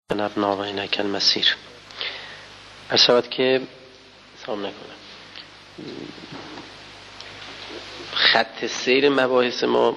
نبنا و اینک المصیر. ارشد که سلام نکنم خط سیر مباحث ما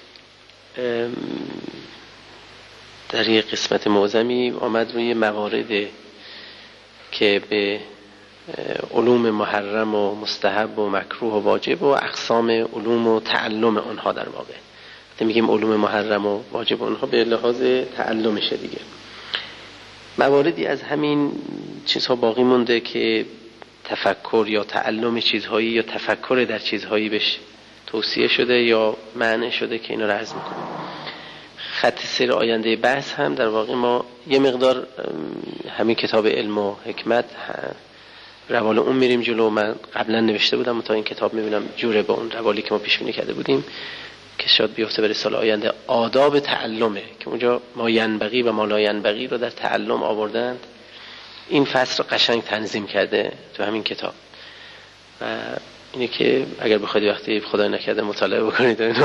در یک قسمت معظمی آمد روی مواردی که به علوم محرم و مستحب و مکروه و واجب و اقسام علوم و تعلم آنها در واقع میگیم علوم محرم و واجب آنها به لحاظ تعلمشه دیگه. مواردی از همین چیزها باقی مونده که تفکر یا تعلم چیزهایی یا تفکر در چیزهایی بهش توصیه شده یا معنی شده که اینا رو عرض میکنم. خط سیر آینده بحث هم در واقع ما یه مقدار همین کتاب علم و حکمت روال اون میریم جلو. من قبلا نوشته بودم تا این کتاب میبینم جوره با اون روالی که ما پیش بینی کرده بودیم که شاید بیفته برای سال آینده. آداب تعلمه که اونجا ما ینبغی و ما لا ینبغی رو در تعلم آوردند. این فصل رو قشنگ تنظیم کرده تو همین کتاب و اینه که اگر بخواید وقتی خدای نکرده مطالعه بکنید اینو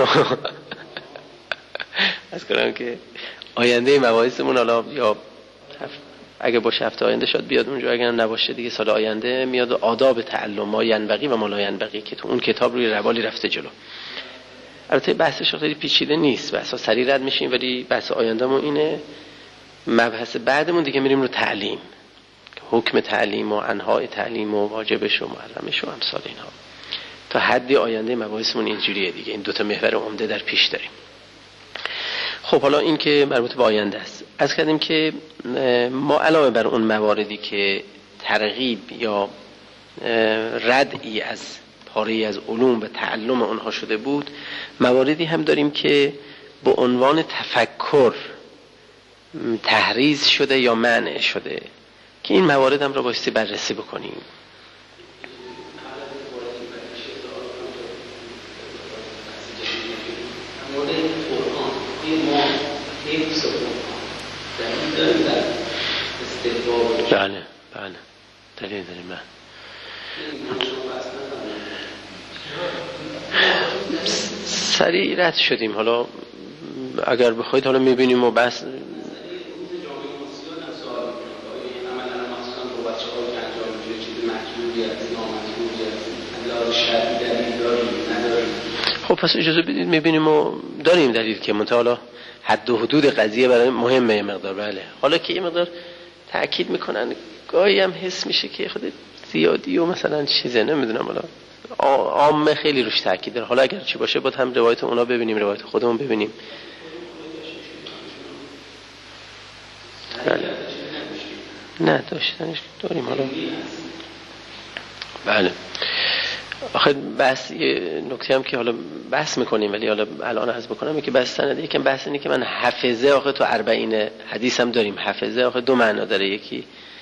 از کنم که آینده مباحثمون حالا یا اگه باشه هفته آینده شاید بیاد اونجا، اگر نباشه دیگه سال آینده میاد آداب تعلم ما ینبغی و ما لا ینبغی که تو اون کتاب روی روالی رفته جلو. البته بحثش خیلی پیچیده نیست، بحثا سریع رد میشیم، ولی بحث آیندهمون اینه. مبحث بعدمون دیگه میریم رو تعلیم، حکم تعلیم و انواع تعلیم و واجبش و محرمش و امثال اینها. تا حدی آینده مباحثمون اینجوریه دیگه. این دوتا محور عمده در پیش داریم. خب حالا این که مربوط به آینده است. از کردیم که ما علاوه بر اون مواردی که ترغیب یا ردعی از پاره‌ای از علوم و تعلم اونها شده بود، مواردی هم داریم که به عنوان تفکر تحریز شده یا منع شده که این موارد هم را بایستی بررسی بکنیم. بله بله دلیل داریم. سریع رد شدیم. حالا اگر بخواید حالا میبینیم و بس خب پس اجازه بدید میبینیم و داریم دلیل که منتها حالا حد و حدود قضیه برای مهمه یه مقدار. بله حالا که یه مقدار تأکید میکنن گاهی هم حس میشه که خود زیادی و مثلا چیزه نمیدونم، حالا عامه خیلی روش تأکید داره. حالا اگر چی باشه باید هم روایت اونا ببینیم روایت خودمون ببینیم. بله نه داشتنش داریم حالا. بله آخه بحث یه نکته هم که حالا بحث میکنیم ولی حالا الان عرض بکنم که بحث سنده یکم بحث اینه که من حفظه آخه تو 40 حدیث هم داریم. حفظه آخه دو معنا داره، یکی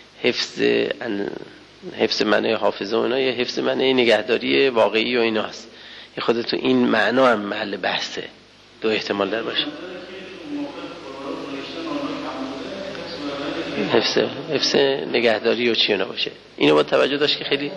حفظ معنی حافظه و اینا، یه حفظ معنی نگهداری واقعی و ایناست. یه خود تو این معنا هم محل بحثه، دو احتمال در باشه. حفظ نگهداری و چی اونا باشه. اینو با توجه داشت که خیلی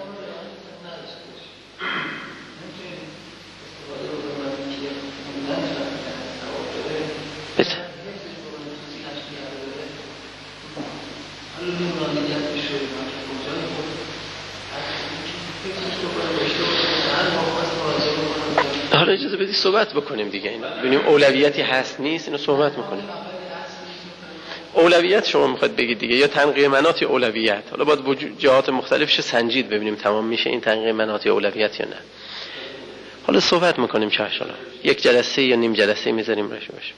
حالا اجازه بدید صحبت بکنیم دیگه. اینو ببینیم اولویتی هست نیست، اینو صحبت میکنیم. اولویت شما میخواد بگید دیگه، یا تنقیه مناط یا اولویت. حالا باید جهات مختلفش سنجید ببینیم تمام میشه این تنقیه مناط یا اولویت یا نه. حالا صحبت میکنیم چه حالا یک جلسه یا نیم جلسه میذاریم روش باشه.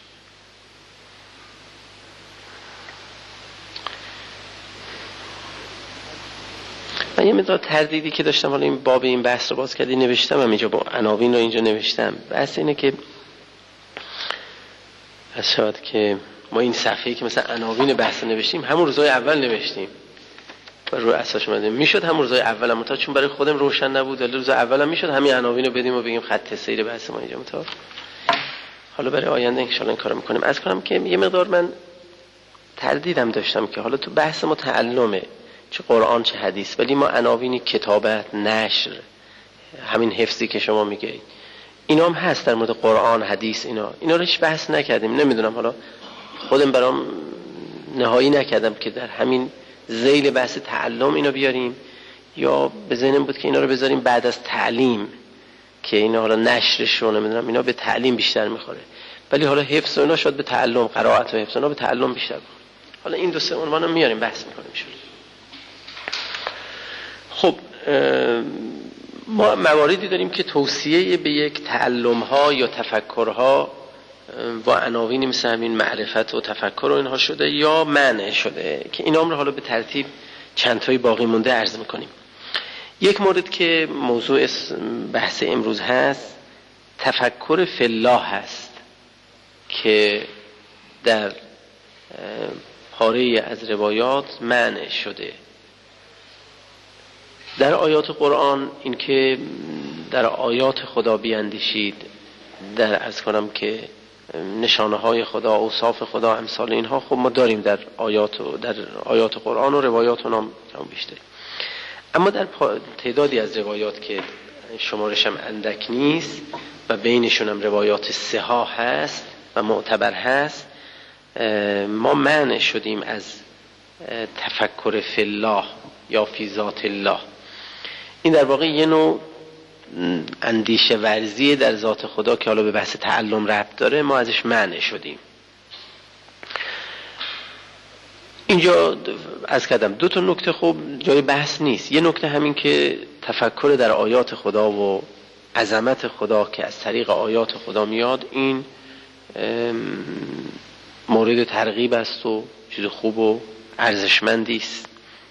من یه مقدار تردیدی که داشتم، حالا این باب این بحث رو باز کردی نوشتم هم اینجا با عناوین رو اینجا نوشتم. بحث اینه که شاید که ما این صفحه‌ای که مثلا عناوین بحث نوشتیم همون روزهای اول نوشتیم و روی اساس اومدیم. میشد همون روزهای اول هم چون برای خودم روشن نبود، ولی روز اول هم میشد همین عناوین رو بدیم و بگیم خط سیر بحث ما اینجا متا. حالا برای آینده ان شاء الله این کارو می‌کنیم. از کنم که یه مقدار من تردیدم داشتم که حالا تو بحث ما تعلمه، چه قرآن چه حدیث، ولی ما عناوینی کتابت، نشر، همین حفظی که شما میگید اینا هم هست در مورد قرآن، حدیث، اینا رو هیچ بحث نکردیم. نمیدونم حالا خودم برام نهایی نکردم که در همین ذیل بحث تعلم اینو بیاریم یا به ذهنم بود که اینا رو بذاریم بعد از تعلیم که اینا حالا نشرش رو نمیدونم اینا به تعلیم بیشتر میخوره، ولی حالا حفظ و اینا شاید به تعلم، قرائت و حفظ و اینا به تعلم بیشتر بخوره. حالا این دو سه عنوان رو میاریم بحث میکنیم شد. خب ما مواردی داریم که توصیه به یک تعلم ها یا تفکرها با عناوینی مثل همین معرفت و تفکر و اینها شده یا منع شده که اینا رو حالا به ترتیب چند تایی باقی مونده عرض میکنیم. یک مورد که موضوع بحث امروز هست تفکر فی الله هست که در پاره از روایات منع شده. در آیات قرآن این که در آیات خدا بیاندیشید، در عرض کنم که نشانه های خدا، اوصاف خدا، امثال اینها خب ما داریم در آیات قرآن و روایات اونام بیشتر. اما در تعدادی از روایات که شمارش هم اندک نیست و بینشون هم روایات صحاح هست و معتبر هست، ما منع شدیم از تفکر فی الله یا فی ذات الله. این در واقع یه نوع اندیشه ورزی در ذات خدا که حالا به بحث تعلم ربط داره، ما ازش منع شدیم. اینجا از کردم دو تا نکته خب جای بحث نیست. یه نکته همین که تفکر در آیات خدا و عظمت خدا که از طریق آیات خدا میاد، این مورد ترغیب است و چیز خوب و ارزشمندی است.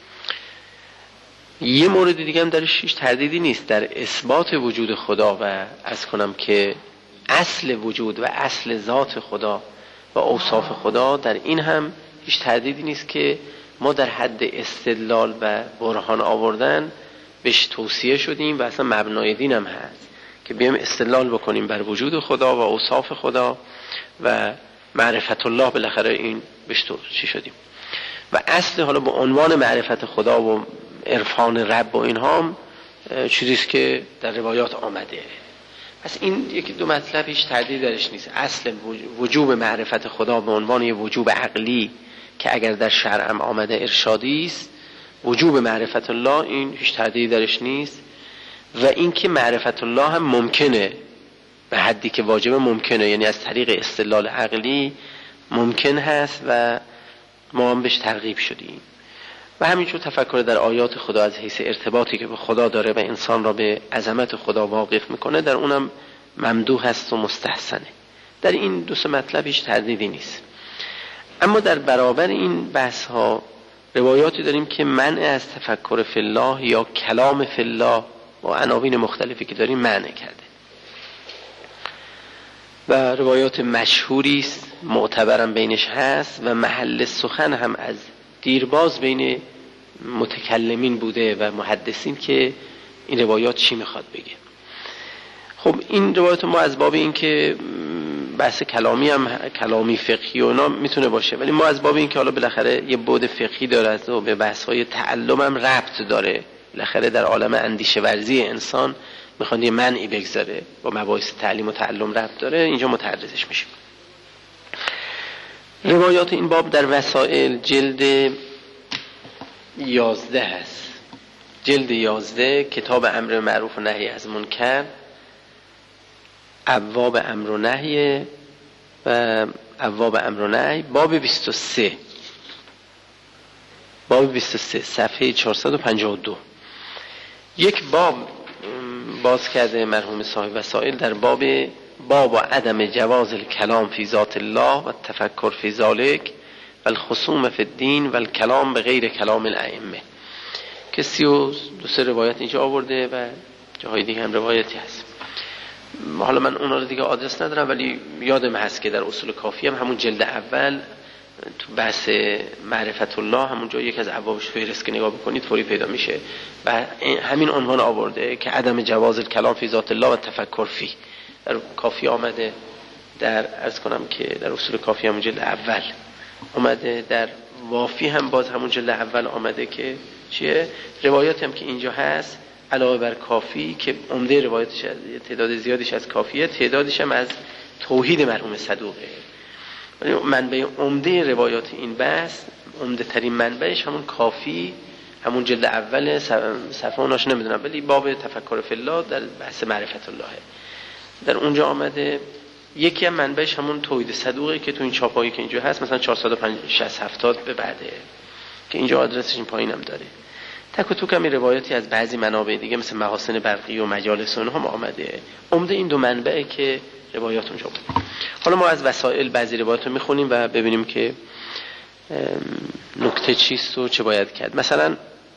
یه مورد دیگه هم درش هیچ تردیدی نیست در اثبات وجود خدا و از کنم که اصل وجود و اصل ذات خدا و اوصاف خدا، در این هم هیچ تردیدی نیست که ما در حد استدلال و برهان آوردن بهش توصیه شدیم و اصلا مبنای دین هم هست که بیایم استدلال بکنیم بر وجود خدا و اوصاف خدا و معرفت الله. بالاخره این بهش توصیه شدیم و اصل حالا به عنوان معرفت خدا و عرفان رب و اینها هم چیزیست که در روایات آمده. پس این یکی دو مطلب هیچ تردید درش نیست. اصل وجوب معرفت خدا به عنوان یه وجوب عقلی که اگر در شرع هم آمده ارشادی است، وجوب معرفت الله این هیچ تردیدی درش نیست. و این که معرفت الله هم ممکنه به حدی که واجب ممکنه، یعنی از طریق استدلال عقلی ممکن هست و ما هم بهش ترغیب شدیم. و همینجور تفکر در آیات خدا از حیث ارتباطی که به خدا داره و انسان را به عظمت خدا واقف میکنه، در اونم ممدوح هست و مستحسنه. در این دو سه مطلب هیچ تردیدی نیست. اما در برابر این بحث ها روایاتی داریم که منع از تفکر فی الله یا کلام فی الله و عناوین مختلفی که داریم منع کرده و روایات مشهوری است، معتبرم بینش هست و محل سخن هم از دیرباز بین متکلمین بوده و محدثین که این روایات چی میخواد بگه. خب این روایات ما از باب این که بحث کلامی هم کلامی فقهی و اینا میتونه باشه، ولی ما از باب این که حالا بالاخره یه بعد فقهی داره و به بحث‌های تعلم هم ربط داره، بالاخره در عالم اندیشه ورزی انسان میخواد یه منعی بگذاره، با مباحث تعلیم و تعلم ربط داره، اینجا متعرضش میشیم. روایات این باب در وسائل جلد 11 هست. جلد 11 کتاب امر معروف و نهی از منکر، ابواب امر و نهی و ابواب امر و نهی، باب 23 صفحه 452. یک باب باز کرده مرحوم صاحب وسائل در باب و عدم جواز الکلام فی ذات الله و تفکر فی ذالک و الخصوم فی الدین و الکلام به غیر کلام الائمه، که 32 روایت اینجا آورده و جاهای دیگه هم روایتی هست. حالا من اونا رو دیگه آدرس ندارم، ولی یادم هست که در اصول کافی هم همون جلد اول تو بحث معرفت الله همون جا یک از ابوابش فهرست که نگاه بکنید فوری پیدا میشه و همین عنوان آورده که عدم جواز الکلام فی ذات الله و تفکر فی. در کافی آمده، در عرض کنم که در اصول کافی همون جلد اول آمده، در وافی هم باز همون جلد اول آمده که چیه روایاتی هم که اینجا هست علاوه بر کافی که عمده روایتش تعداد زیادیش از کافیه، تعدادش هم از توحید مرحوم صدوقه. ولی منبع عمده روایات این بحث عمده ترین منبعش همون کافی، همون جلد اول صفحه اوناش نمیدونم، ولی باب تفکر فی الله در بحث معرفت الله در اونجا آمده. یکی هم منبعش همون توحید صدوقه که تو این چاپایی که اینجا هست، مثلا 450 به بعده که اینجا آدرسش این پایین هم داره. تک و توک هم روایاتی از بعضی منابع دیگه مثل محاسن برقی و مجالس اونها هم آمده. عمده این دو منبعه که روایات اونجا بود. حالا ما از وسائل بعضی روایات رو میخونیم و ببینیم که نکته چیست و چه باید کرد. مثلا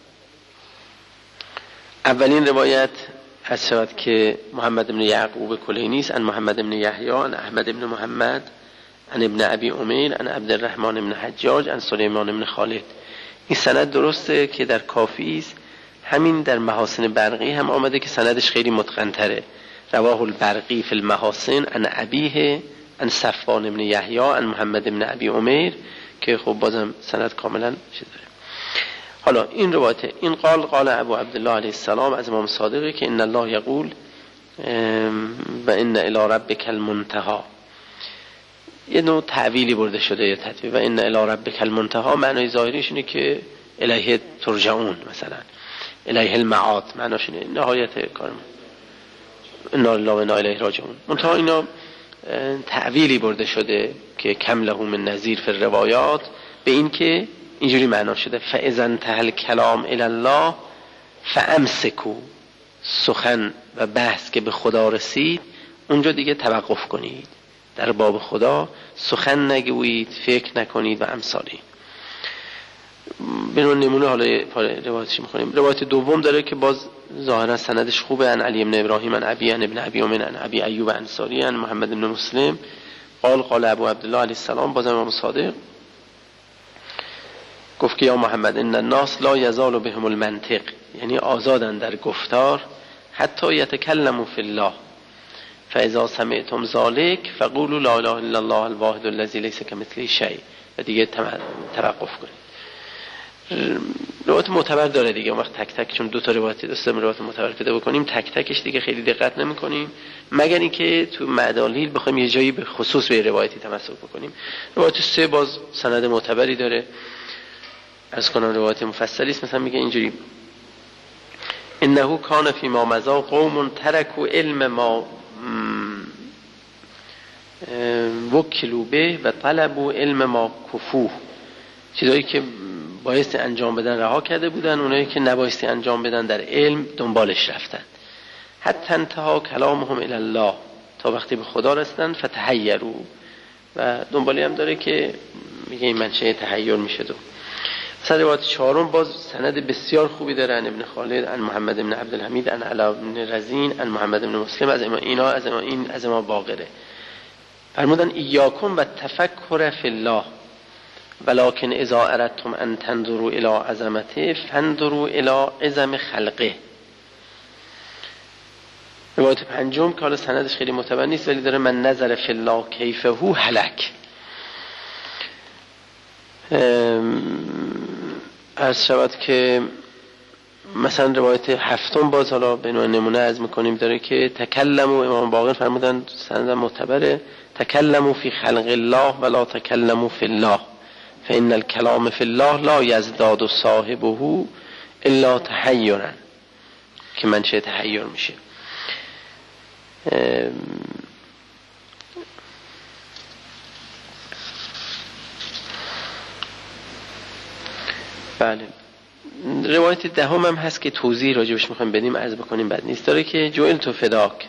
اولین روایت از شود که محمد بن یعقوب کلینی است، ان محمد بن یحیی، ان احمد بن محمد، ان ابن ابی امیر، ان عبدالرحمن بن حجاج، ان سلیمان بن خالد. این سند درسته که در کافی است. همین در محاسن برقی هم آمده که سندش خیلی متقن تره. رواه البرقی فی المحاسن ان ابیه ان صفوان بن یحیی ان محمد بن ابی امیر، که خب بازم سند کاملا چیز داره. حالا این روایت این قال ابو عبدالله علیه السلام از امام صادقه که ان الله یقول و ان الی ربک المنتهی. یه نوع تعویلی برده شده یا تطویل. و ان الی ربک المنتهی معنای ظاهریش اینه که الیه ترجعون، مثلا الیه المعاد، معناش اینه نهایت کارم ان الله و انا الیه راجعون. منتها اینا تعویلی برده شده که کم له من نظیر فی الروایات، به این که اینجوری معنا شده فاذا انتهى الكلام الی الله فامسکوا، سخن و بحث که به خدا رسید اونجا دیگه توقف کنید، در باب خدا سخن نگویید، فکر نکنید و امثالی. به نمونه حالا روایتش می‌خونیم. روایت دوم داره که باز ظاهرا سندش خوبه، ان علی بن ابراهیم ان ابی ان ابن ابی امین ان ابی ایوب انصاری ان محمد بن مسلم قال ابو عبدالله علیه السلام، بازم امام صادق گفت که یا محمد ان الناس لا یزال بهم المنطق، یعنی آزادن در گفتار، حتی یتکلموا فی الله فاذا سمعتم ذلک فقولوا لا اله الا الله الواحد الذی لیس کمثله شیء، و دیگه توقف کنید. روایت معتبر داره دیگه. وقت تک تک، چون دو تا روایت داشتیم، روایت معتبر پیدا بکنیم تک تکش دیگه خیلی دقت نمی‌کنیم، مگر اینکه تو معدالیل بخوایم یه جایی به خصوص به روایتی تمسک بکنیم. روایت 3 باز سند معتبری داره. از کنم روایت مفصلی است. مثلا میگه اینجوری انه کان فی ما مضى قوم ترکوا علم ما وکلوا به و طلبوا علم ما کفوه. چیزایی که بایستی انجام بدن رها کرده بودن، اونایی که نبایستی انجام بدن در علم دنبالش رفتن. حتی انتها کلامهم الی الله، تا وقتی به خدا رسیدن فتحیروا. و دنبالی هم داره که میگه این منشأ تحیر میشه. مثلا روایت 4 باز سند بسیار خوبی داره، ان ابن خالد ان محمد بن عبدالحمید ان علا بن رزین ان محمد بن مسلم از ما باقره. فرمودن ایاکم و تفکر فی الله ولکن اذا اردتم ان تنظروا الی عظمته فانظروا الی عظم خلقه. روایت 5 که حالا سندش خیلی معتبر نیست ولی داره من نظر فی الله کیفه هلک. عرض شود که مثلا روایت 7 باز حالا به نمونه از میکنیم داره که تکلموا، امام باقر فرمودن سند معتبره، تکلموا فی خلق الله ولا تکلموا فی الله فإن الكلام فی الله لا یزداد صاحبه الا تحیرا، که منشأ تحیر میشه. بله. روایت 10 هم هست که توضیح راجبش میخوایم بدیم، عرض بکنیم بد نیست. داره که جعلت فداک،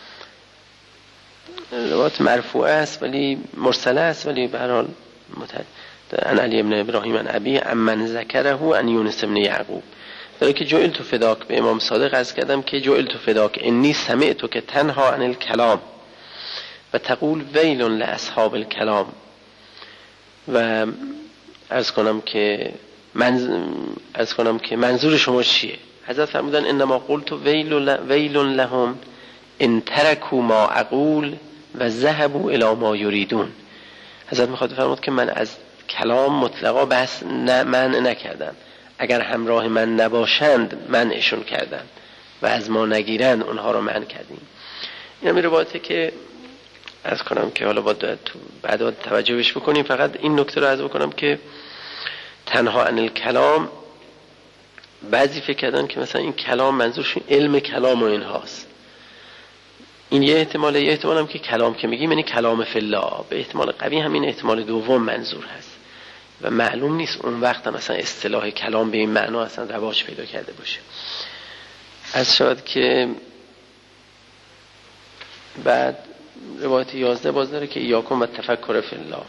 روایت مرفوعه است ولی مرسله است، ولی به هر حال ان علی بن ابراهیم ان ابی امن ذکره ان یونس بن یعقوب. داره که جعلت فداک، به امام صادق عرض کردم که جعلت فداک انی سمعت که تنها عن الکلام و تقول ویل لاصحاب الکلام. و عرض کنم که منظور شما چیه؟ حضرت فرمودن انما قلت ویل لهم ان ترکوا ما اقول و ذهبوا الی ما یریدون. حضرت میخواد فرمود که من از کلام مطلقا بحث منع نکردم، اگر همراه من نباشند منعشون کردم و از ما نگیرند اونها رو منع کردیم. این هم روایته که عرض کنم که حالا باید بعدا توجه بهش بکنیم. فقط این نکته رو عرض بکنم که تنها عن الکلام، بعضی فکر کردن که مثلا این کلام منظورشون علم کلام و اینهاست. این یه احتمال هم که کلام که میگیم یعنی کلام فی الله، به احتمال قوی همین احتمال دوم منظور هست و معلوم نیست اون وقت مثلا اصطلاح کلام به این معنا اصلا رواج پیدا کرده باشه. از شاید که بعد روایت 11 باز داره که ایاکم و تفکر فی الله.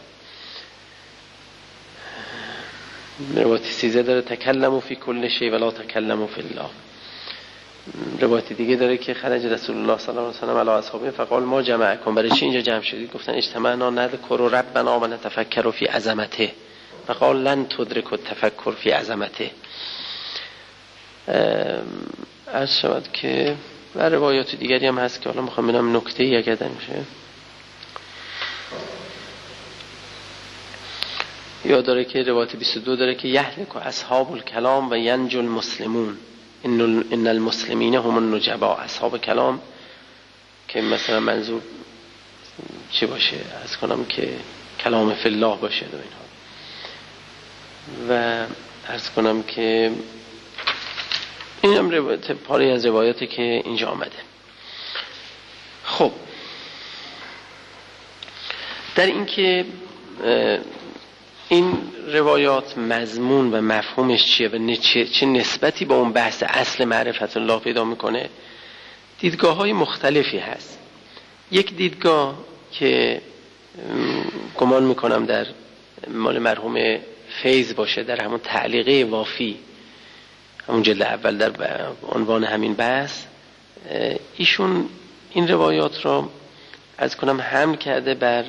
روایت 13 داره تکلموا فی کل شیء ولا تکلموا فی الله. روایت دیگه داره که خرج رسول الله صلی الله علیه و سلم علی اصحابه فقال ما جمعکم، برای چی اینجا جمع شدید؟ گفتن اجتمعنا نذکر ربنا و نتفکر فی عظمته، فقال لن تدرک التفکر فی عظمته. از شود که و روایات دیگری هم هست که حالا میخوام ببینم نکته ای اگر میشه. یا داره که روایت 22 داره که یهلک اصحاب الکلام و ینجو المسلمون ان المسلمین هم النجبا. اصحاب کلام که مثلا منظور چی باشه؟ از کنم که کلام فی الله باشه و اینها. و عرض کنم که این هم روایت پاری از روایاتی که اینجا آمده. خب در این که این روایات مضمون و مفهومش چیه و چه نسبتی با اون بحث اصل معرفت الله پیدا میکنه، دیدگاه های مختلفی هست. یک دیدگاه که گمان میکنم در مال مرحوم فیض باشه، در همون تعلیقه وافی، همون جلد اول در عنوان همین بحث، ایشون این روایات را از کنم حمل کرده بر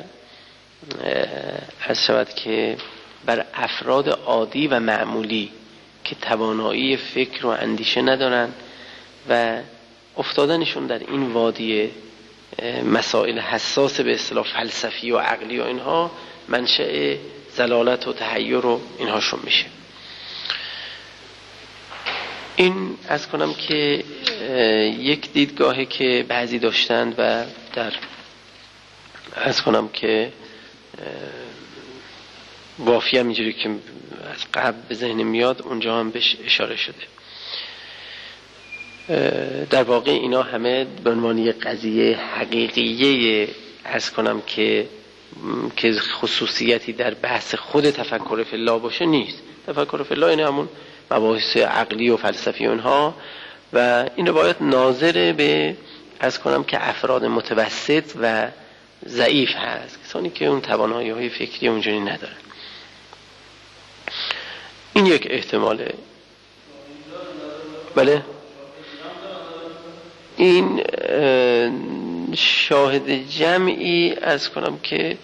از شود که بر افراد عادی و معمولی که توانایی فکر و اندیشه ندارن و افتادنشون در این وادی مسائل حساس به اصطلاح فلسفی و عقلی و اینها منشأ ضلالت و تحیر و اینهاشون میشه. این از کنم که یک دیدگاهی که بعضی داشتند و در از کنم که وافی هم اینجوری که از قبل به ذهن میاد اونجا هم بهش اشاره شده. در واقع اینا همه به عنوان یک قضیه حقیقیه از کنم که خصوصیتی در بحث خود تفکر فی الله باشه نیست. تفکر فی الله این همون مباحث عقلی و فلسفی اونها و این روایت ناظر به از کنم که افراد متوسط و ضعیف هست، کسانی که اون توانایی های فکری اونجوری ندارن. این یک احتماله. بله این شاهد جمعی از کنم که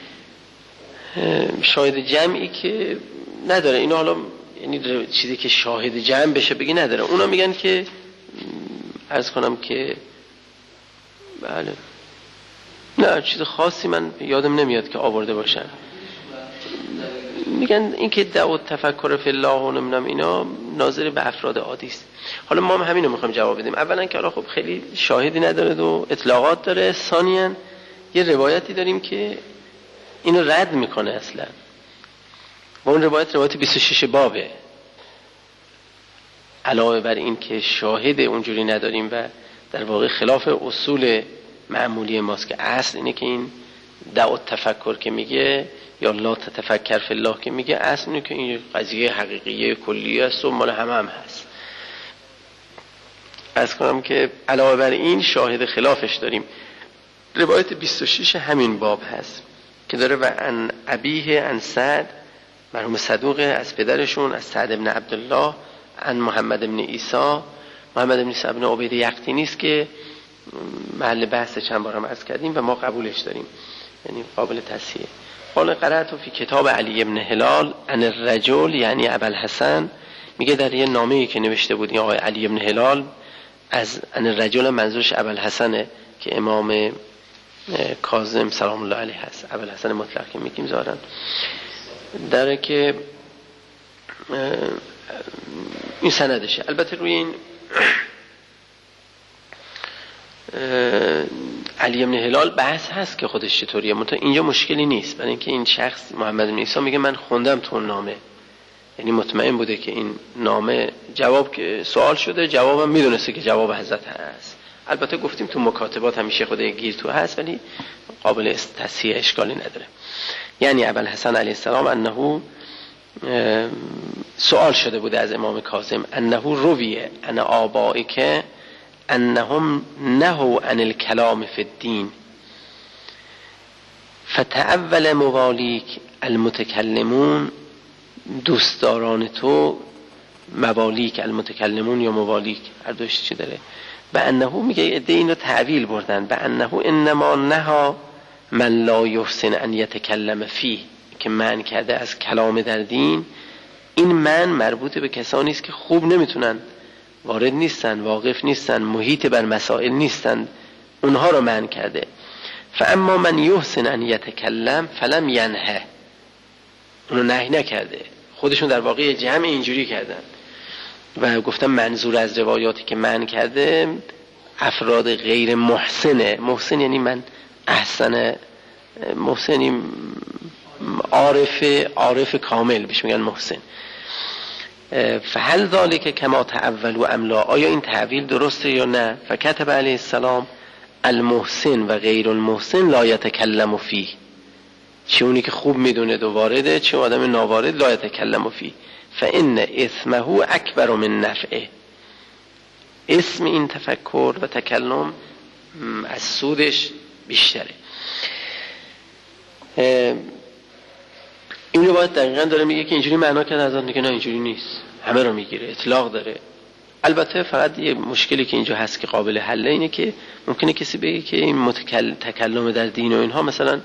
شاهد جمعی که نداره. اینا حالا یعنی چیزی که شاهد جمع بشه بگی نداره. اونا میگن که از کنم که بله نه چیز خاصی من یادم نمیاد که آورده باشن. میگن این که دعوت تفکر فی الله و نمیدونم اینا ناظر به افراد عادی است. حالا ما هم همینو میخوایم جواب بدیم. اولا که حالا خب خیلی شاهدی نداره و اطلاقات داره. ثانیاً یه روایتی داریم که اینو رد میکنه اصلا. و اون روایت 26 بابه. علاوه بر این که شاهد اونجوری نداریم و در واقع خلاف اصول معمولی ماست که اصل اینه که این دعوت تفکر که میگه یا لا تتفکر فی الله که میگه اصل اینه که این قضیه حقیقیه کلیه است و مال هم هست. از کنم که علاوه بر این شاهد خلافش داریم. روایت 26 همین باب هست که داره و ان ابیه ان سعد مرحوم صدوق از پدرشون از سعد ابن عبدالله ان محمد ابن عیسی محمد ابن عیسی ابن عبید یقطینی است که محل بحث چند بارم عرض کردیم و ما قبولش داریم، یعنی قابل تصحیح. قال قرأت فی کتاب علی ابن هلال ان الرجل یعنی ابوالحسن، میگه در یه نامه‌ای که نوشته بود این آقای علی ابن هلال از ان الرجل منظورش ابوالحسنه که امام کاظم سلام الله علیه هست. ابوالحسن مطلق که میگیم ظاهرا داره که این سندشه. البته روی این علی ابن هلال بحث هست که خودش چطوریه، منتها اینجا مشکلی نیست، برای اینکه این شخص محمد بن عیسی میگه من خوندم تو نامه یعنی مطمئن بوده که این نامه جواب که سوال شده، جوابم میدونسته که جواب حضرت هست. البته گفتیم تو مکاتبات همیشه خود گیر تو هست، ولی قابل تصحیح اشکالی نداره. یعنی ابوالحسن علیه السلام انه سوال شده بوده از امام کاظم انه رویه ان آبائک انهم نهوا عن الکلام فی الدین فتأول موالیک المتکلمون، دوستداران تو موالیک المتکلمون یا موالیک هر دوش چی داره، به انه میگه ایده این رو تعویل بردن به انه انما نها من لا یحسن ان یتکلم فیه، که من کرده از کلام در دین. این من مربوط به کسانی است که خوب نمیتونن، وارد نیستن، واقف نیستن، محیط بر مسائل نیستن، اونها رو من کرده. فاما من یحسن ان یتکلم فلم ینهه، اونو نهی نکرده، خودشون در واقع جمع اینجوری کردن و گفتم منظور از روایاتی که من کرده افراد غیر محسنه. محسن یعنی من احسن، محسن یعنی عارف کامل بهش میگن محسن. فهل ذالک کما تعولوا ام لا، آیا این تعویل درسته یا نه؟ فکتب علیه السلام المحسن و غیر المحسن لا یتکلم فیه، چه اونی که خوب میدونه دو وارده، چه آدم ناوارد لا یتکلم فیه. فان اسمه اکبر من نفعه، اسم این تفکر و تکلم از سودش بیشتره. این رو باید دقیقا داره میگه که اینجوری معنا کرده، از آن که نه اینجوری نیست، همه رو میگیره، اطلاق داره. البته فقط یه مشکلی که اینجا هست که قابل حله اینه که ممکنه کسی بگه که این تکلم در دین و اینها مثلا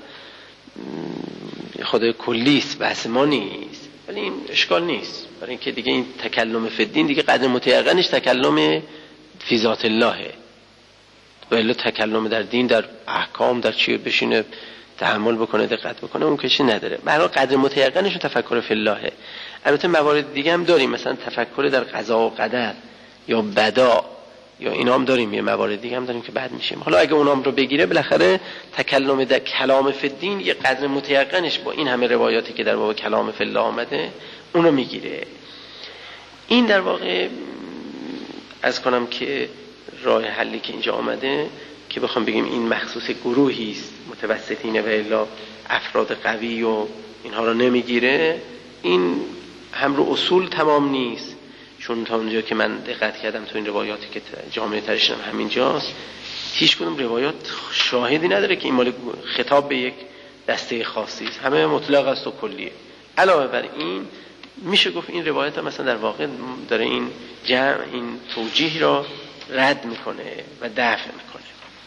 خدای کلیست، بحث ما نیست، ولی این اشکال نیست، برای اینکه دیگه این تکلم فی الدین دیگه قدر متیقنش تکلم فی ذات اللهه، ولی تکلم در دین در احکام در چی بشینه تحمل بکنه دقت بکنه اون کشی نداره. برای قدر متیقنش تفکر فی اللهه. البته موارد دیگه هم داریم، مثلا تفکر در قضا و قدر یا بدا یا اینا هم داریم، یه موارد دیگه هم داریم که بعد میشیم. حالا اگه اونام رو بگیره بالاخره تکلم در کلام فی الدین یه قدر متیقنش با این همه روایاتی که در باب کلام فی الله آمده اون رو میگیره. این در واقع از کنم که راه حلی که اینجا آمده که بخوام بگیم این مخصوص گروهی است متوسطینه و الا افراد قوی و اینها رو نمیگیره، این هم رو اصول تمام نیست، چون تا اونجا که من دقت کردم تو این روایاتی که جامعه ترشم همینجاست هیچ کدوم روایات شاهدی نداره که این مال خطاب به یک دسته خاصی است، همه مطلق است و کلیه. علاوه بر این میشه گفت این روایت هم مثلا در واقع داره این جمع این توجیه را رد میکنه و دفع میکنه.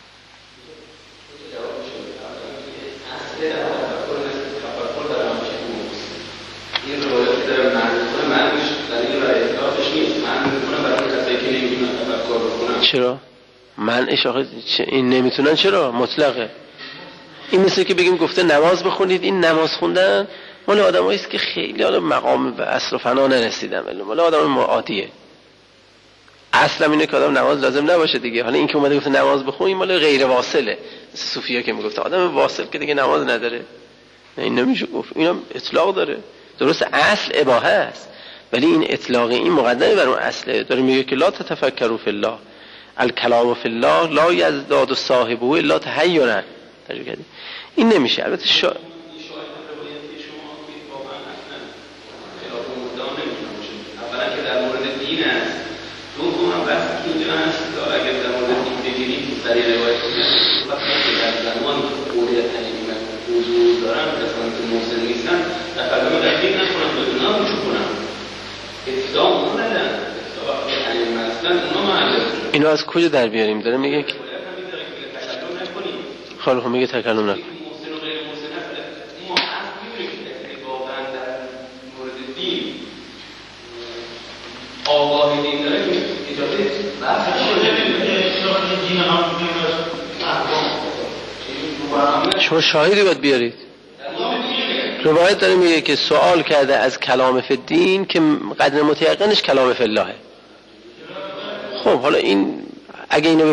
این روایت داره معنیش دلیل برای اطلاقش نیست، من میکنم برای کسایی که نمیتونن تفکر بکنن. چرا؟ منعش آخه این نمیتونن چرا؟ مطلقه. این مثل که بگیم گفته نماز بخونید، این نماز خوندن مال آدمایی است که خیلی مقام و اصل و فنا نرسیدن، ولی مال آدم عادیه. اصلا اینه که آدم نماز لازم نباشه دیگه. حالا این که اومده گفته نماز بخون این مال غیر واصله، صوفیا که میگفت آدم واصل که دیگه نماز نداره، نه این نمیشه گفت، اینا اطلاق داره. درست اصل اباحه است ولی این اطلاق این مقدمه بر اون اصله، داره میگه که لا تتفکروا فی الله الکلام فی الله لا یزداد صاحبه الا تحیرا. این نمیشه. البته شاید روایتی شما واقعا اصلا خلاف مدعا نمیتونه باشه. اولا که در مورد دین است، دوم وقتی که اینجا هست اگر در مورد دین بگیریم سری روایت کنیم وقتی که در زمان قولی تشریمت حضور دارن کسانی که محسن نیستن تکلم در دین نکنن بدون رجوع کنن، اطلاع اون ندن، وقتی که علم هستن اونا معلم. اینو از کجا در بیاریم؟ داره میگه که خب میگه تکلم نکن. آگاهی دین داره که اجازه شما شاهدی باید بیارید. روایت داره میگه که سوال کرده از کلام فی الدین که قدر متیقنش کلام فی الله. خب حالا این اگه اینو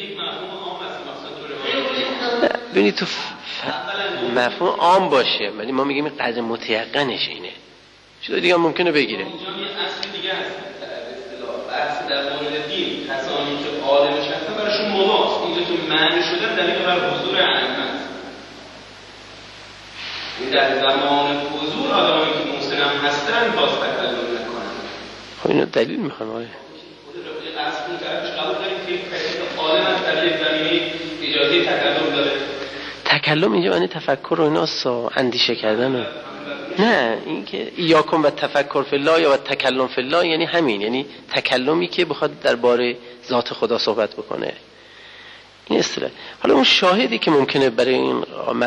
ببینید تو مفهوم عام باشه، ولی ما میگیم قدر متیقنش اینه. چیز دیگه هم ممکنه بگیره. اینجا یه اصل دیگه هست به اصطلاح بحث در مورد دین، کسانی که عالمش هستن براشون مباح. اینجا که معنی شده دلیل بر حضور ائمه است. این در زمان حضور آدمایی که مسلم هستن باز تکلم نکنن. خب اینو دلیل میخوان آقای اصل این طرفش قبول داریم که کسی که عالم از در یک زمینه اجازه تکلم داره. تکلم اینجا معنی تفکر و ایناست، اندیشه کردن و نه این که ایاکم و تفکر فی الله یا و تکلم فی الله یعنی همین، یعنی تکلمی که بخواد درباره ذات خدا صحبت بکنه. این اصطلاح. حالا اون شاهدی که ممکنه برای این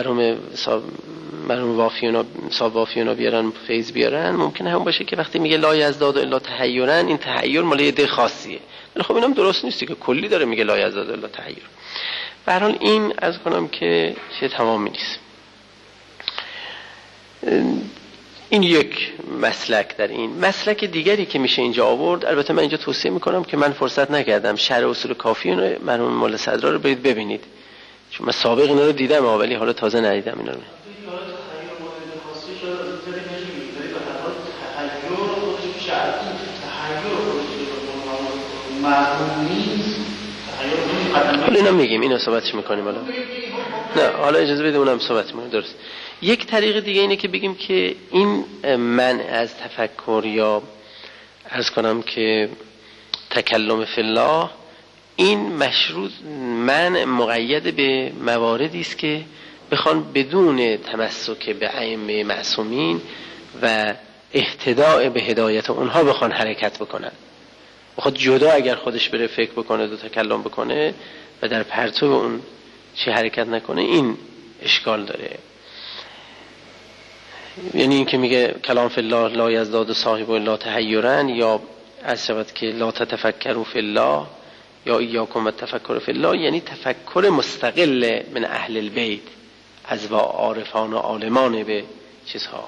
مرحوم وافیونا بیارن فیض بیارن ممکنه هم باشه که وقتی میگه لا یزداد الا تحیرا این تحیر مال یه ده خاصیه، ولی خب اینم درست نیستی که کلی داره میگه لا یزداد الا تحیر. به هر حال این از کنم که چه تمامی نیست. این یک مسلک. در این مسلک دیگری که میشه اینجا آورد، البته من اینجا توصیه میکنم که من فرصت نکردم شرح اصول کافی رو مرحوم مولا صدرا رو برید ببینید، چون من سابق اینا رو دیدم ولی حالا تازه ندیدم اینا رو. حالا اینا میگیم، اینا صحبتش میکنیم حالا. نه حالا اجازه بده اونم صحبت میکنیم. درست. یک طریق دیگه اینه که بگیم که این منع از تفکر یا عرض کنم که تکلم فی الله، این مشروط منع مقید به مواردی است که بخوان بدون تمسک به ائمه معصومین و اهتداء به هدایت اونها بخوان حرکت بکنن. بخواد جدا اگر خودش بره فکر بکنه و تکلم بکنه و در پرتو اون چه حرکت نکنه، این اشکال داره. یعنی این که میگه کلام فی الله لا یزداد صاحب الا تحیرا، یا از شود که لا تتفکروا فی الله یا ایاکم و تفکر فی الله، یعنی تفکر مستقل من اهل البیت از با عارفان و عالمان به چیزها.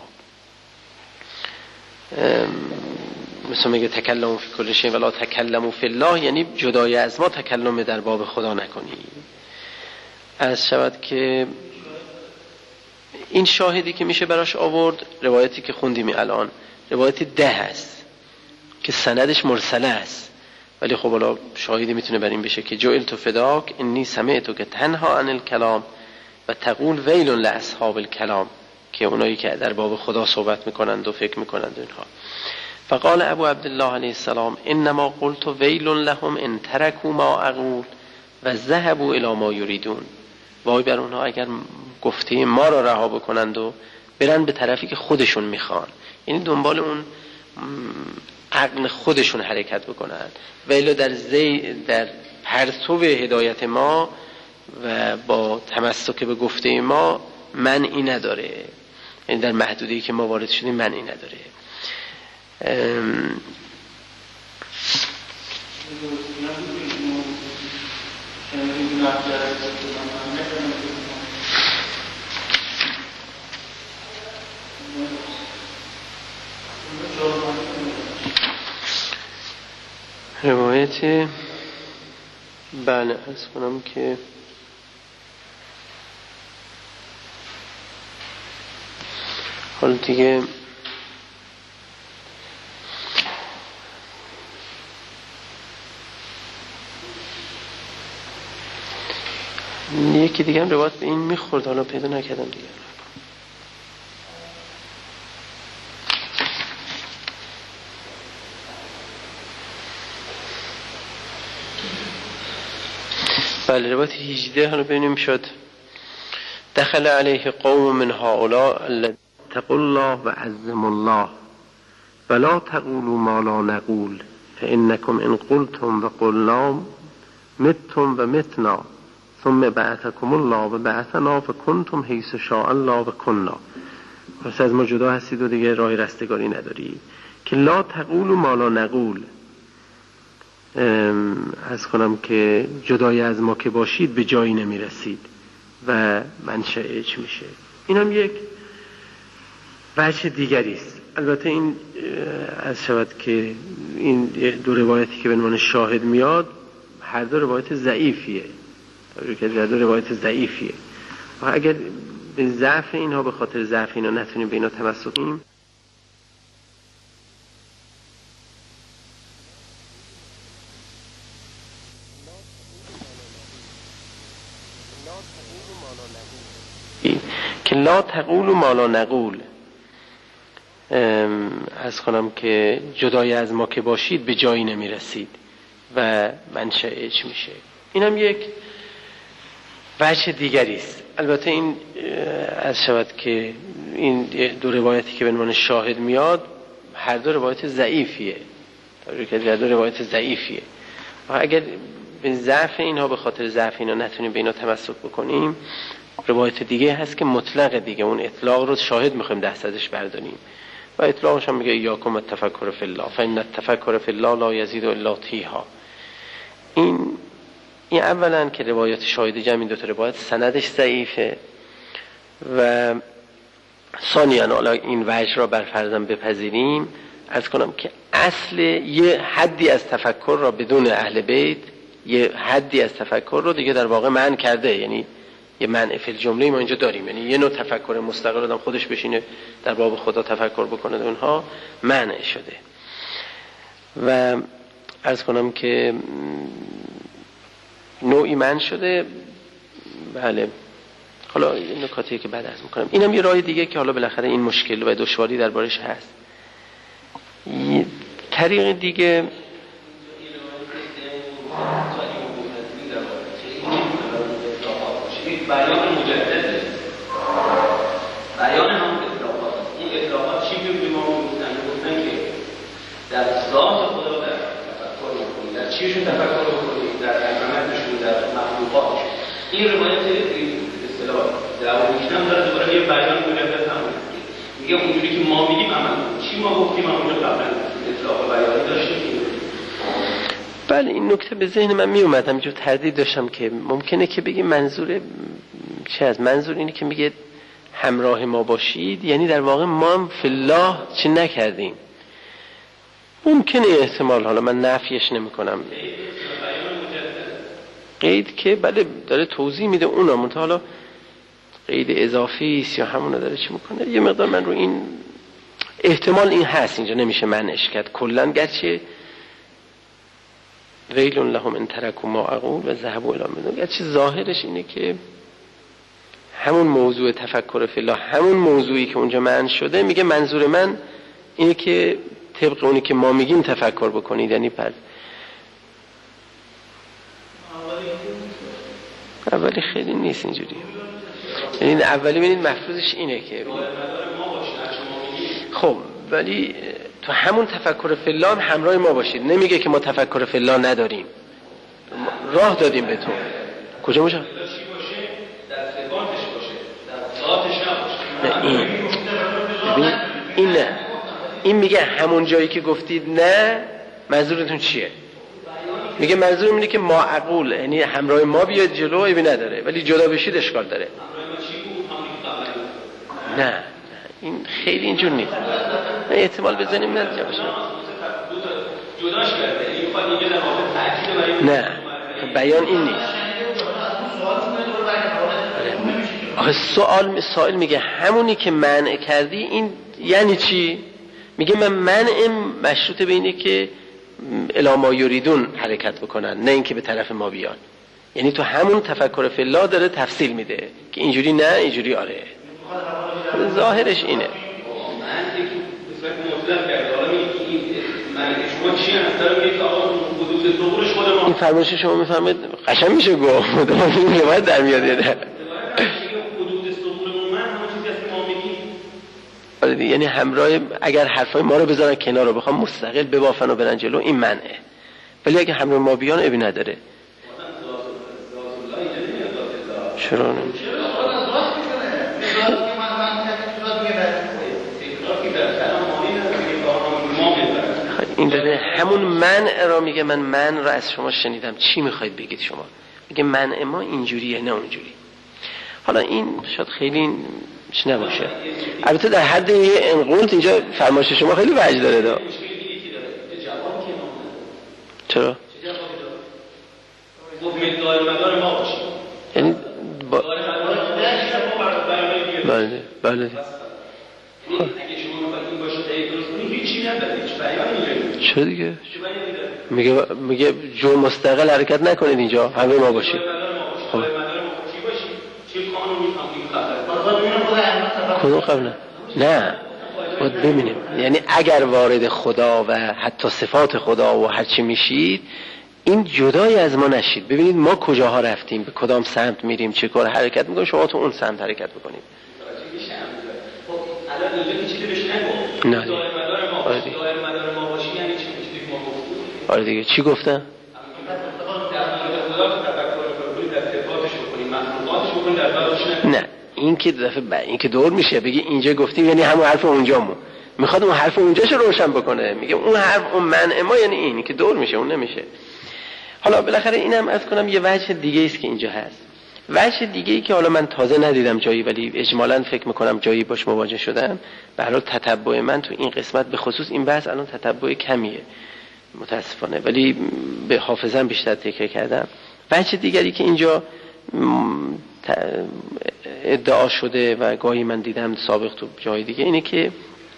مثل میگه تکلم فی کل شیء ولا تکلموا فی الله، یعنی جدای از ما تکلم در باب خدا نکنی. از شود که این شاهدی که میشه براش آورد روایتی که خوندیم الان، روایتی 10 هست که سندش مرسله است، ولی خب حالا شاهدی میتونه بر این بشه که جعلت فداک انی سمعت که تنها عن الکلام و تقول ویل لاصحاب الکلام، که اونایی که در باب خدا صحبت میکنند و فکر میکنند اینها. فقال ابو عبدالله علیه السلام انما قلت ویل لهم ان ترکوا ما اقول و ذهبوا الی ما یریدون. وای بر اونها اگر گفته ما را رها بکنند و برن به طرفی که خودشون میخوان، یعنی دنبال اون عقل خودشون حرکت بکنند، ولی در پرتو هدایت ما و با تمسک به گفته ما منعی نداره، یعنی در محدوده‌ای که ما وارد شدیم منعی نداره. روایت بله از کنم که حالا دیگه یکی دیگه هم روایت به این میخورد، حالا پیدا نکردم دیگه. بله روایت 18 حالا ببینیم شد. دخل علیه قوم من هؤلاء الذين اتقوا الله و عظموا الله ولا تقولوا ما لا نقول فانکم ان قلتم و قلنا متم و متنا ثم بعثكم الله و بعثنا فکنتم حیث شاء الله و کننا. پس از ما جدا هستید و دیگه راه رستگاری نداری. که لا تقولوا ما لا نقول، از کنم که جدای از ما که باشید به جایی نمیرسید و منشأش میشه. این هم یک وجه دیگری است. البته این از شود که این دو روایتی که به عنوان شاهد میاد هر دو روایت ضعیفیه، و اگر به ضعف اینها، به خاطر ضعف اینا نتونیم به اینا تمسک کنیم، که لا تقول ما لا نقول، از کنم که جدای از ما که باشید به جایی نمی رسید و منشأش میشه. این هم یک وجه دیگری است. البته این از شود که این دو روایتی که به عنوان شاهد میاد هر دو روایت ضعیفیه، هر دو روایت ضعیفیه و اگر به ضعف اینها، به خاطر ضعف اینا نتونیم به اینا تمسک بکنیم، روایت دیگه هست که مطلق دیگه، اون اطلاق رو شاهد میخوایم 10% برداریم و اطلاقش هم میگه یاکم التفکر فی الله فان التفکر فی الله لا یزید الا تیها. این اولا که روایت شاهد جمع این دو تا روایت سندش ضعیفه و ثانیاً حالا این وجه را بر فرضم بپذیریم، از کنم که اصل یه حدی از تفکر را بدون اهل بیت، یه حدی از تفکر رو دیگه در واقع منع کرده، یعنی یه منع فی الجمله ما اینجا داریم، یعنی یه نوع تفکر مستقل آدم خودش بشینه در باب خدا تفکر بکنه، اونها منع شده. و عرض کنم که نوعی منع شده. بله، حالا این نکاتی که بعد عرض میکنم. اینم یه راه دیگه که حالا بالاخره این مشکل و دشواری دربارش هست. طریق دیگه بیان مجدد، بیان همون اطلاقات. اون اطلاقات چی به ما گفتن که در ذات خدا در تفکر بکنید، در چیشون تفکر بکنید، در عظمتشون، در مخلوقاتشون. این روایت اصطلاح دعویشم داره دوباره یه بیان مجدد هم میگه اونجوری که ما میگیم عمل کنید. چی ما گفتیم اونجا قبلا اطلاق بیانی داشتیم. بله، این نکته به ذهن من می اومد، همینجور تردید داشتم که ممکنه که بگیم منظور چه از منظور اینه که میگه همراه ما باشید، یعنی در واقع ما هم فی الله چه نکردیم. ممکنه احتمال، حالا من نفیش نمی کنم. قید که بله داره توضیح میده اونا، منتها حالا قید اضافی است یا همونو داره چی میکنه. یه مقدار من رو این احتمال این هست، اینجا نمیشه منعش کرد کلن، گرچه ویل لهم ان ترکوا ما اقول و ذهبوا الی ما، گرچه ظاهرش اینه که همون موضوع تفکر فی الله، همون موضوعی که اونجا منع شده، میگه منظور من اینه که طبق اونی که ما میگیم تفکر بکنید. یعنی اولی خیلی نیست اینجوری، یعنی اولی ببینید مفروضش اینه که خب ولی تو همون تفکر فی الله همراه ما باشید. نمیگه که ما تفکر فی الله نداریم، راه دادیم به تو. کجا باشه؟ نه این میگه همون جایی که گفتید نه، منظورتون چیه؟ میگه منظورم اینه که ما عقول، یعنی همراه ما بیاد جلو، ایبی نداره، ولی جدا بشید اشکال داره. نه این خیلی اینجور نیست. نه احتمال بزنیم نتیجه باشه. نه بیان این نیست. سوال میگه همونی که منع کردی این یعنی چی؟ میگه من منع مشروط به اینه که الی ما یریدون حرکت بکنن، نه اینکه به طرف ما بیان. یعنی تو همون تفکر فی الله داره تفصیل میده که اینجوری نه اینجوری آره. ظاهرش اینه. این فرمایش شما میفهمید قشنگ میشه گفت باید در میاد یعنی همراه اگر حرفای ما رو بذارن کنار رو بخوام مستقل ببافن و برن جلو، این منعه. ولی اگه همراه ما بیان ابی نداره. چرا نه؟ این داره همون منع را میگه. من منع را از شما شنیدم، چی میخواید بگید شما؟ میگه منع ما اینجوریه نه اونجوری. حالا این شاید خیلی چی نباشه، البته در حد یه انقلت اینجا فرمایش شما خیلی وجه داره دا. چرا؟ یعنی بله بله چرا دیگه؟ میگه جو مستقل حرکت نکنید اینجا، همه ما باشید. خب کدوم قبل نه باید ببینیم. یعنی اگر وارد خدا و حتی صفات خدا و هر چی میشید، این جدای از ما نشید. ببینید ما کجاها رفتیم، به کدام سمت میریم، چه کار حرکت میکنیم، شما تو اون سمت حرکت بکنید. الان اینجا چیزی بهش نگو. نه دائره مدار ما باشه. دائره مدار ما باشه یعنی چی؟ چیزی که ما گفتیم. آره دیگه چی گفتن؟ نه این که دفعه این که دور میشه بگی اینجا گفتیم یعنی همون حرف اونجامون، میخواد اون حرف اونجاشو روشن بکنه، میگه اون حرف اون منع ما یعنی این که دور میشه اون نمیشه. حالا بالاخره اینم عرض کنم یه وجه دیگه است که اینجا هست. وجه دیگه ای که حالا من تازه ندیدم جایی، ولی اجمالاً فکر میکنم جایی باش مواجه شدم. به هر حال تتبع من تو این قسمت به خصوص این بحث الان تتبع کمیه متاسفانه، ولی به حافظم بیشتر تکیه کردم. وجه دیگری که اینجا ادعا شده و گاهی من دیدم سابق تو جای دیگه اینه که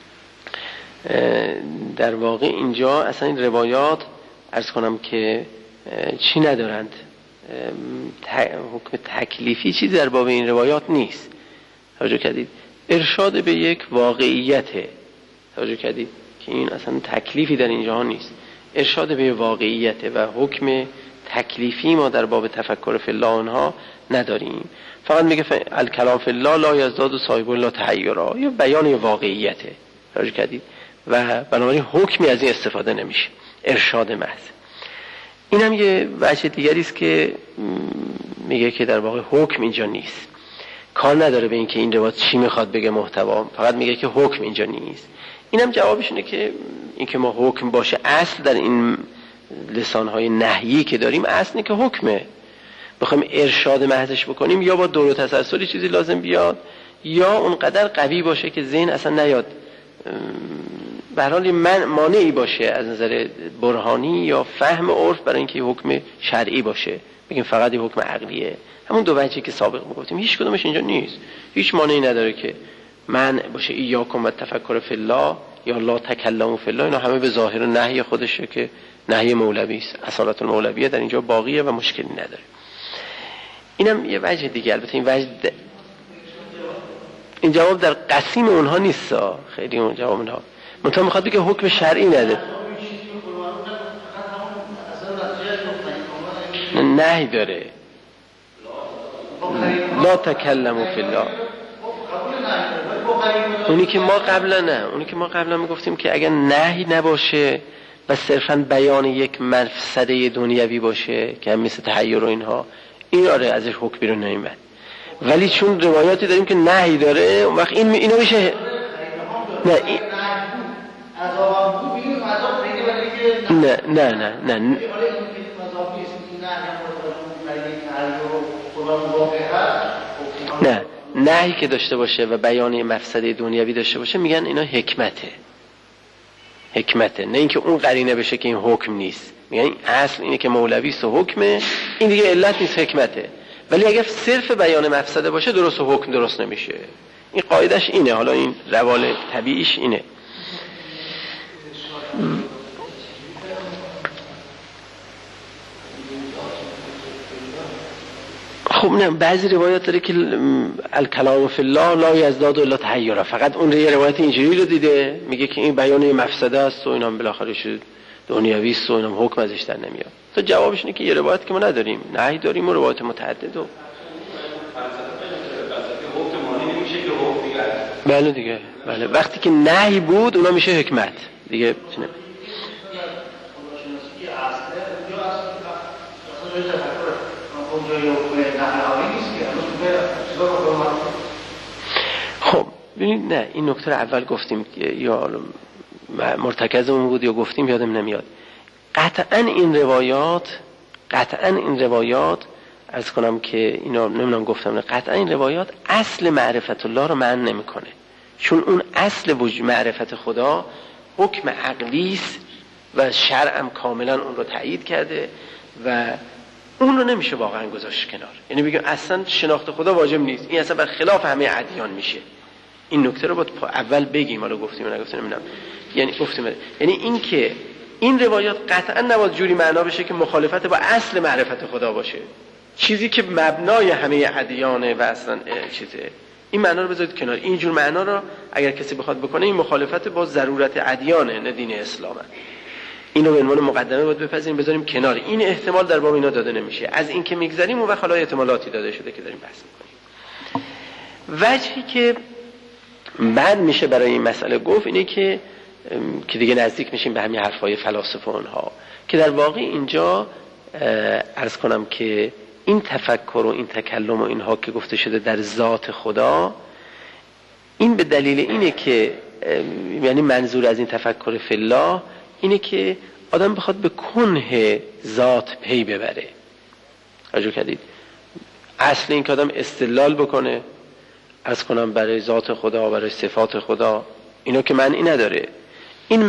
در واقع اینجا اصلا این روایات عرض کنم که چی ندارند، حکم تکلیفی چیزی در باب این روایات نیست. توجه کردید؟ ارشاد به یک واقعیته. توجه کردید که این اصلا تکلیفی در اینجا نیست، ارشاد به واقعیته و حکم تکلیفی ما در باب تفکر فی الله آنها نداریم. فقط میگه الکلام فی الله لا یزداد صاحب لا تحیرا، یا بیان واقعیته. توجه کردید؟ و بنابراین حکمی از این استفاده نمیشه، ارشاد محض. این هم یه وجه دیگری است که میگه که در واقع حکم اینجا نیست، کار نداره به این که این روایت چی میخواد بگه محتوا، فقط میگه که حکم اینجا نیست. اینم جوابش اینه که این که ما حکم باشه، اصل در این لسانهای نحیی که داریم اصل اینه که حکمه. بخوایم ارشاد محضش بکنیم یا با دور و تسلسلی چیزی لازم بیاد، یا اونقدر قوی باشه که ذهن اصلا نیاد، به هر حال مانعی باشه از نظر برهانی یا فهم عرف برای اینکه حکم شرعی باشه، بگیم فقط یه حکم عقلیه. همون دو وجهی که سابق میگفتیم هیچ کدومش اینجا نیست. هیچ مانعی نداره که منع باشه ایاکم و تفکر فی الله یا لا تکلموا فی الله، اینا همه به ظاهر نهی خودشه که نهی مولوی است. اصالت المولویه در اینجا باقیه و مشکلی نداره. اینم یه وجه دیگه. البته این وجه این جواب در قسیم اونها نیست، خیلی اون جواب اونها منتها میخواد بگه حکم شرعی نده. نهی داره لا تکلموا فی الله. اونی که ما قبلا میگفتیم که اگر نهی نباشه و صرفا بیان یک مفسده دنیوی باشه که هم مثل تحیر و اینها، این آره ازش حکم بیرون نمیاد. ولی چون روایاتی داریم که نهی داره، اون وقت اینا میشه نه نهی که داشته باشه و بیان مفسده دنیوی داشته باشه میگن اینا حکمته، نه اینکه اون قرینه بشه که این حکم نیست. میگن این اصل اینه که مولوی است و حکمه، این دیگه علت نیست، حکمته. ولی اگر صرف بیان مفسده باشه درست و حکم درست نمیشه. این قاعدش اینه. حالا این روال طبیعیش اینه. خب نه، بعضی روایات داره که الکلام فی الله لا یزداد الا تحیرا، فقط اون یه روایت اینجوری رو دیده میگه که این بیان مفسده است و اینم بالاخره شد دنیوی است و اینم حکم ازش در نمیاد. تو جوابش اینه که یه روایت که ما نداریم، نهی داریم و روایت متعدد و بله دیگه، بله وقتی که نهی بود اونا میشه حکمت دیگه. خب ببینید، نه این نکته رو اول گفتیم یا مرتکزمون بود یا گفتیم یادم نمیاد. قطعا این روایات عرض کنم که اینا نمیدونم گفتم نه، قطعا این روایات اصل معرفت الله رو معنی نمیکنه، چون اون اصل معرفت خدا حکم عقلی است و شرع هم کاملا اون رو تایید کرده و اون رو نمیشه واقعا گذاشت کنار. یعنی بگیم اصلا شناخت خدا واجب نیست، این اصلا بر خلاف همه ادیان میشه. این نکته رو باید اول بگیم، حالا گفتیم یا نگفتیم نمیدونم. یعنی گفتیم یعنی این که این روایات قطعا نباید جوری معنا بشه که مخالفت با اصل معرفت خدا باشه، چیزی که مبنای همه ادیانه و اصلا چیزه این معنا رو بذارید کنار. این جور معنا رو اگر کسی بخواد بکنه این مخالفت با ضرورت ادیان نه دین اسلامه. اینو به عنوان مقدمه باید بپذیریم بذاریم کنار. این احتمال در باب اینا داده نمیشه. از این که میگذریم اون وقت حالا احتمالاتی داده شده که داریم بحث میکنیم. وجهی که بعد میشه برای این مسئله گفت اینه که دیگه نزدیک میشیم به همین حرفای فلاسفه اونها که در واقع اینجا عرض کنم که این تفکر و این تکلم و اینها که گفته شده در ذات خدا، این به دلیل اینه که یعنی منظور از این تفکر فی الله اینه که آدم بخواد به کنه ذات پی ببره. توجه کردید؟ اصل این که آدم استدلال بکنه عرض کنم برای ذات خدا، برای صفات خدا، اینو که معنی نداره. این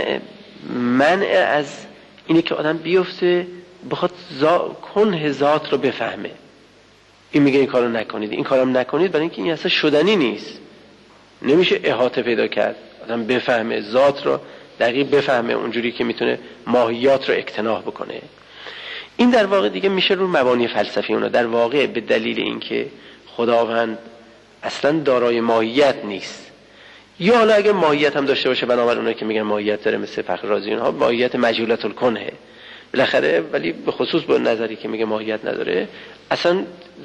منع از اینه که آدم بیفته بخواد کنه ذات رو بفهمه. این میگه این کارو نکنید، این کارو نکنید، برای اینکه این اصلا شدنی نیست. نمیشه احاطه پیدا کرد آدم بفهمه ذات رو دقیق بفهمه اونجوری که میتونه ماهیات رو اقتناع بکنه. این در واقع دیگه میشه رو مبانی فلسفی اونا. در واقع به دلیل اینکه خداوند اصلا دارای ماهیت نیست، یا حالا اگه ماهیت هم داشته باشه بنابر اونایی که میگن ماهیت داره مثل فخر رازی اونها، ماهیت مجهولة الکنه بالاخره، ولی به خصوص با نظری که میگه ماهیت نداره، اصلا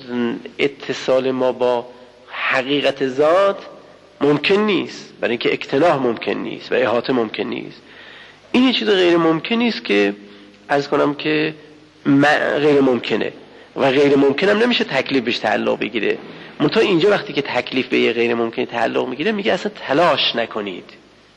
اتصال ما با حقیقت ذات ممکن نیست، برای اینکه اقتناع ممکن نیست و احاطه ممکن نیست. این چیز غیر ممکن نیست که عرض کنم که غیر ممکنه و غیر ممکن هم نمیشه تکلیف بهش تعلق بگیره. منتها اینجا وقتی که تکلیف به یه غیر ممکن تعلق میگیره میگه اصلا تلاش نکنید،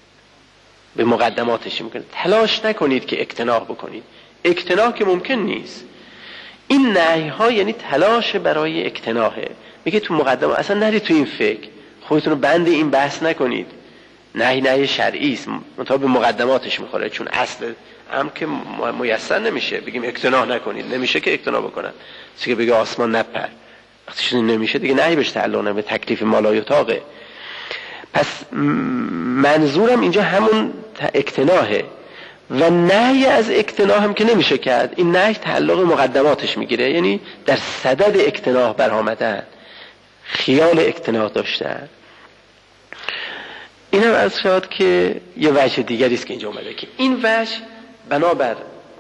به مقدماتش میکنه تلاش نکنید که اقتناع بکنید. اقتناع که ممکن نیست. این نهی ها یعنی تلاش برای اقتناعه. میگه تو مقدمه اصلا نرید تو این فکر، خودتون رو بند این بحث نکنید. نهی شرعی است، منتها به مقدماتش میخوره، چون اصل هم که میسر نمیشه بگیم اقتناع نکنید، نمیشه که اقتناع بکنن. چیزی که بگه آسمان نپر، وقتی چیزی نمیشه دیگه نهی بهش تعلق نمیده، تکلیف مالایطاقه. پس منظورم اینجا همون اقتناعه و نهی از اقتناع هم که نمیشه کرد. این نهی تعلق مقدماتش میگیره، یعنی در صدد اقتناع برآمدن، خیال اقتناع داشتن. این هم عرض شد که یه وجه دیگری است که اینجا اومده که این وجه بنابر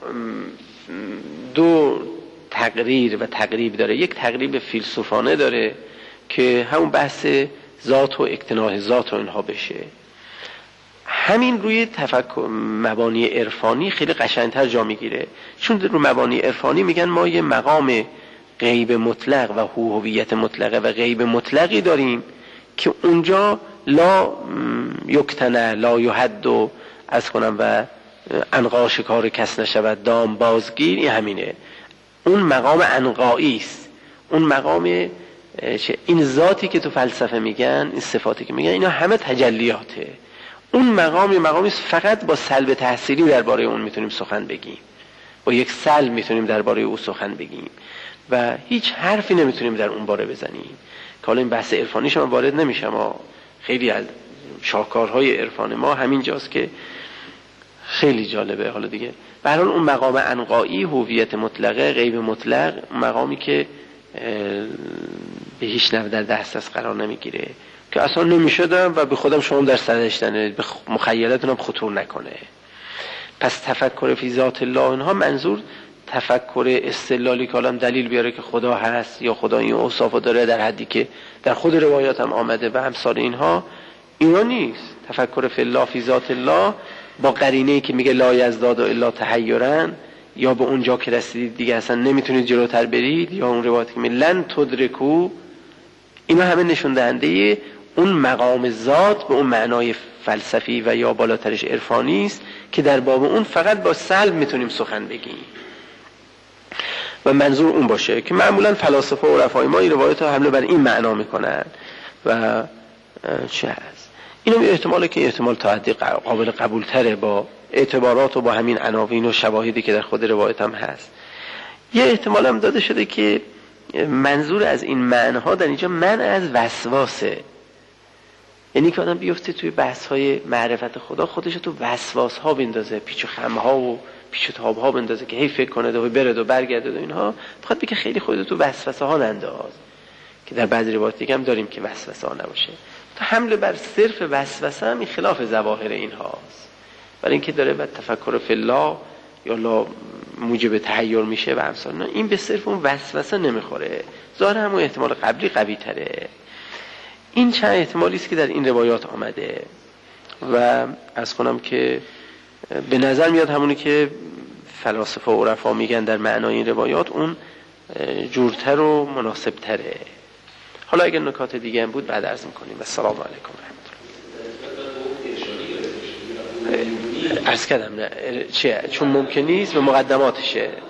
دو تقریر و تقریب داره. یک تقریب فیلسوفانه داره که همون بحث ذات و اقتناع ذات و اینها بشه. همین روی تفکر مبانی عرفانی خیلی قشنگتر جا میگیره، چون رو مبانی عرفانی میگن ما یه مقام غیب مطلق و هویت مطلقه و غیب مطلقی داریم که اونجا لا یکتنه لا یحد و از کنم و عنقا شکار کس نشود دام بازگیر. این همینه، اون مقام عنقایی است. اون مقام این ذاتی که تو فلسفه میگن، این صفاتی که میگن، اینا همه تجلیاته. اون مقامی است فقط با سلب تحصیلی درباره اون میتونیم سخن بگیم، با یک سلب میتونیم درباره او سخن بگیم و هیچ حرفی نمیتونیم در اون باره بزنیم. که حالا این بحث عرفانیش من وارد نمیشم، خیلی از شاهکارهای عرفان ما همین جاست که خیلی جالبه. حالا دیگه به هر حال اون مقام عنقایی، هویت مطلقه، غیب مطلق، مقامی که به هیچ نوع در دسترس قرار نمیگیره، که اصلا نمیشدم و به خودم شما در سرش دنه، به مخیلتونم خطور نکنه. پس تفکر فی ذات الله اینها منظور تفکر استدلالی که الان دلیل بیاره که خدا هست یا خدا این اوصافو داره در حدی که در خود روایات هم آمده و امثال اینها، اینا نیست. تفکر فی الله فی ذات الله با قرینه‌ای که میگه لا یزداد الا تحیرا، یا به اونجا که رسیدید دیگه اصلا نمیتونید جلوتر برید، یا اون روایتی که میگه لن تدرکو، اینا همه نشون دهنده اون مقام ذات به اون معنای فلسفی و یا بالاترش عرفانی است که در باب اون فقط با سلب میتونیم سخن بگیم و منظور اون باشه. که معمولا فلاسفه و عرفای ما این روایت ها حمله بر این معنا میکنن و چه هست. اینم احتماله که احتمال تا حدی قابل قبول تره با اعتبارات و با همین عناوین و شواهدی که در خود روایت هم هست. یه احتمال هم داده شده که منظور از این معناها در اینجا منع از وسواسه، یعنی که آدم بیفته توی بحث‌های معرفت خدا خودش تو وسواس‌ها بندازه، پیچ و خم‌ها و پیچ و تاب‌ها بندازه که هی فکر کنه و برد و برگرده و اینها. بخواد بگه خیلی خودت تو وسوسه‌ها ننداز، که در بعضی روایات دیگه هم داریم که وسوسه ها نباشه. تا حمل بر صرف وسوسه هم این خلاف ظواهر این هاست، برای اینکه داره به تفکر فی الله یا لا موجب تحیر میشه و امثال نه، این به صرف اون وسوسه نمیخوره، ظاهر همون احتمال قبلی قوی تره. این چند احتمالی است که در این روایات آمده و از کنم که به نظر میاد همونی که فلاسفه و عرفا میگن در معنای این روایات اون جورتر و مناسبتره. حالا اگر نکات دیگه هم بود بعد عرض میکنیم. السلام علیکم و رحمت الله. عرض کردم نه چون ممکن نیست به مقدماتشه.